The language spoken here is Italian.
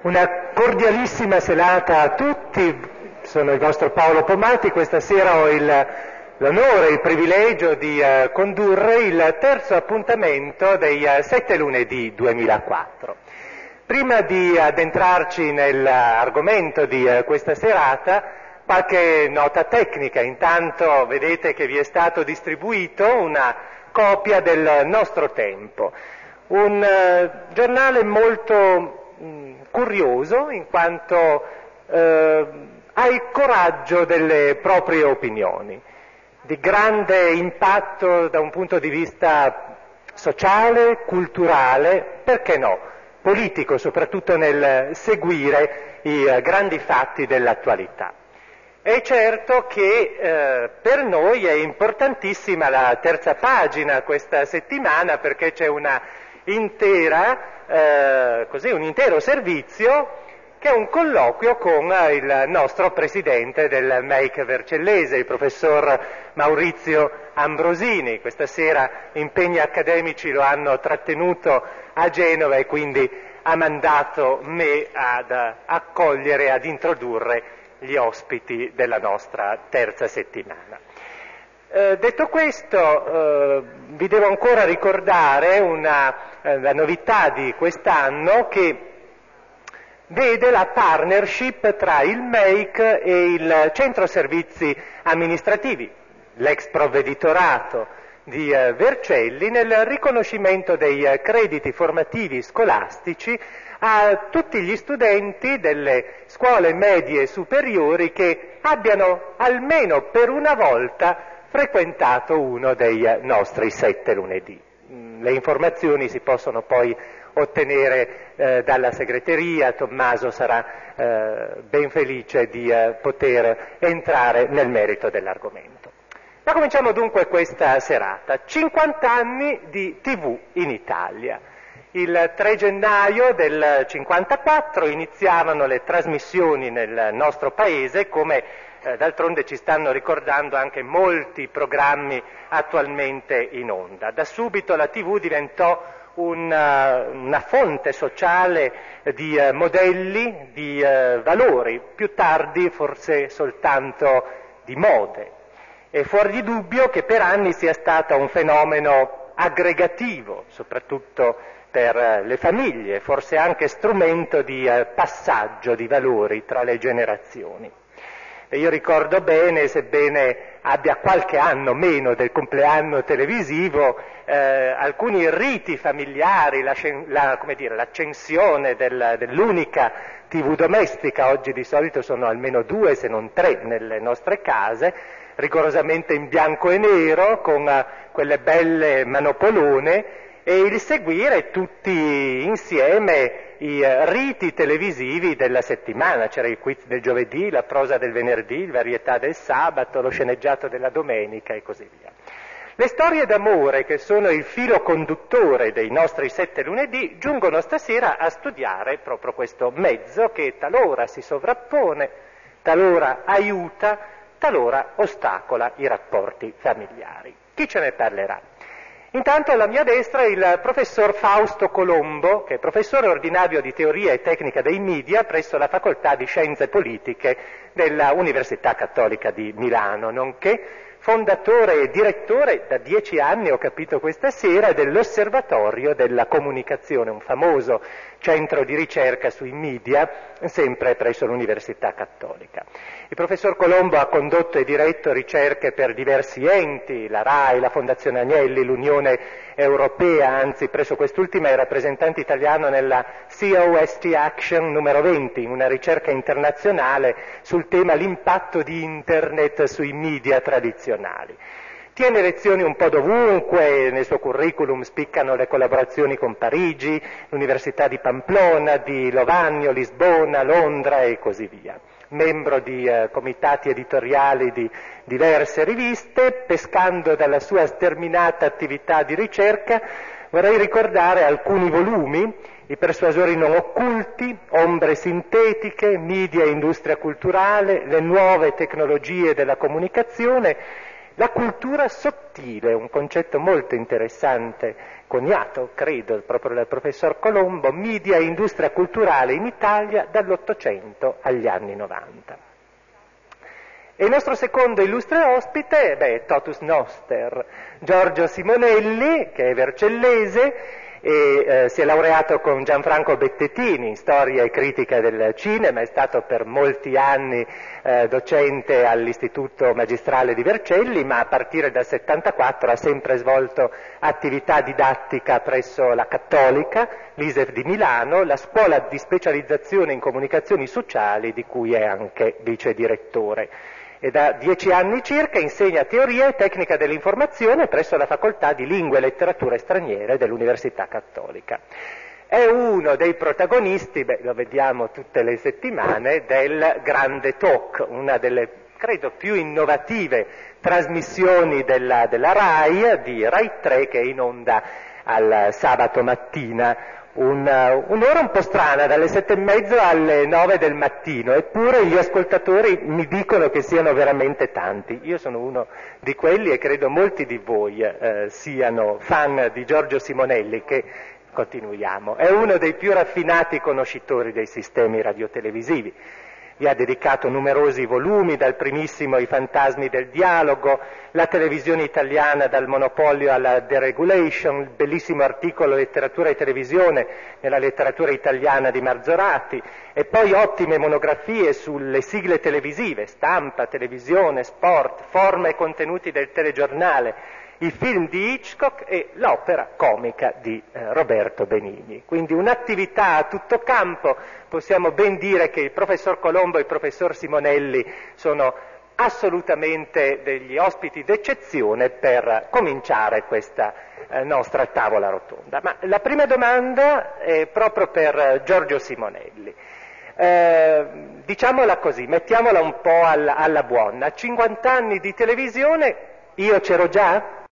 Una cordialissima serata a tutti, sono il vostro Paolo Pomati, questa sera ho l'onore e il privilegio di condurre il terzo appuntamento dei 7 lunedì 2004. Prima di addentrarci nell'argomento di questa serata, qualche nota tecnica. Intanto vedete che vi è stato distribuito una copia del Nostro Tempo, un giornale molto curioso in quanto ha il coraggio delle proprie opinioni, di grande impatto da un punto di vista sociale, culturale, perché no, politico, soprattutto nel seguire i grandi fatti dell'attualità. È certo che per noi è importantissima la terza pagina questa settimana, perché c'è un intero servizio che è un colloquio con il nostro presidente del MEIC Vercellese, il professor Maurizio Ambrosini. Questa sera impegni accademici lo hanno trattenuto a Genova e quindi ha mandato me ad accogliere e ad introdurre gli ospiti della nostra terza settimana. Detto questo, vi devo ancora ricordare la novità di quest'anno che vede la partnership tra il MEIC e il Centro Servizi Amministrativi, l'ex provveditorato di Vercelli, nel riconoscimento dei crediti formativi scolastici a tutti gli studenti delle scuole medie superiori che abbiano almeno per una volta frequentato uno dei nostri 7 lunedì. Le informazioni si possono poi ottenere dalla segreteria. Tommaso sarà ben felice di poter entrare nel merito dell'argomento. Ma cominciamo dunque questa serata. 50 anni di TV in Italia. Il 3 gennaio del 54 iniziavano le trasmissioni nel nostro paese, come d'altronde ci stanno ricordando anche molti programmi attualmente in onda. Da subito la TV diventò una fonte sociale di modelli, di valori, più tardi forse soltanto di mode. È fuori di dubbio che per anni sia stata un fenomeno aggregativo, soprattutto per le famiglie, forse anche strumento di passaggio di valori tra le generazioni. E io ricordo bene, sebbene abbia qualche anno meno del compleanno televisivo, alcuni riti familiari, l'accensione dell'unica TV domestica. Oggi di solito sono almeno 2 se non 3 nelle nostre case, rigorosamente in bianco e nero, con quelle belle manopolone, e il seguire tutti insieme i riti televisivi della settimana. C'era il quiz del giovedì, la prosa del venerdì, il varietà del sabato, lo sceneggiato della domenica e così via. Le storie d'amore, che sono il filo conduttore dei nostri 7 lunedì, giungono stasera a studiare proprio questo mezzo che talora si sovrappone, talora aiuta, talora ostacola i rapporti familiari. Chi ce ne parlerà? Intanto alla mia destra il professor Fausto Colombo, che è professore ordinario di teoria e tecnica dei media presso la Facoltà di Scienze Politiche della Università Cattolica di Milano, nonché fondatore e direttore da 10 anni, ho capito questa sera, dell'Osservatorio della Comunicazione, un famoso centro di ricerca sui media, sempre presso l'Università Cattolica. Il professor Colombo ha condotto e diretto ricerche per diversi enti, la RAI, la Fondazione Agnelli, l'Unione Europea, anzi presso quest'ultima è rappresentante italiano nella COST Action numero 20, una ricerca internazionale sul tema l'impatto di Internet sui media tradizionali. Tiene lezioni un po' dovunque, nel suo curriculum spiccano le collaborazioni con Parigi, l'Università di Pamplona, di Lovanio, Lisbona, Londra e così via. Membro di comitati editoriali di diverse riviste, pescando dalla sua sterminata attività di ricerca, vorrei ricordare alcuni volumi: I persuasori non occulti, Ombre sintetiche, Media e industria culturale, Le nuove tecnologie della comunicazione, La cultura sottile, un concetto molto interessante coniato, credo, proprio dal professor Colombo, Media e Industria Culturale in Italia dall'800 agli anni 90. E il nostro secondo illustre ospite, totus noster, Giorgio Simonelli, che è vercellese, e si è laureato con Gianfranco Bettetini in storia e critica del cinema, è stato per molti anni docente all'Istituto Magistrale di Vercelli, ma a partire dal 74 ha sempre svolto attività didattica presso la Cattolica, l'ISEF di Milano, la scuola di specializzazione in comunicazioni sociali di cui è anche vice direttore. E da 10 anni circa insegna teoria e tecnica dell'informazione presso la Facoltà di Lingue e Letterature Straniere dell'Università Cattolica. È uno dei protagonisti, lo vediamo tutte le settimane, del Grande Talk, una delle, credo, più innovative trasmissioni della RAI, di Rai 3, che è in onda al sabato mattina. Un'ora un po' strana, dalle 7:30 alle 9 del mattino, eppure gli ascoltatori mi dicono che siano veramente tanti. Io sono uno di quelli e credo molti di voi siano fan di Giorgio Simonelli, che, continuiamo, è uno dei più raffinati conoscitori dei sistemi radiotelevisivi. Vi ha dedicato numerosi volumi, dal primissimo I fantasmi del dialogo, la televisione italiana dal monopolio alla deregulation, il bellissimo articolo Letteratura e televisione nella letteratura italiana di Marzorati, e poi ottime monografie sulle sigle televisive, stampa, televisione, sport, forma e contenuti del telegiornale, i film di Hitchcock e l'opera comica di Roberto Benigni. Quindi un'attività a tutto campo. Possiamo ben dire che il professor Colombo e il professor Simonelli sono assolutamente degli ospiti d'eccezione per cominciare questa nostra tavola rotonda. Ma la prima domanda è proprio per Giorgio Simonelli. Diciamola così, mettiamola un po' alla buona. 50 anni di televisione, io c'ero già?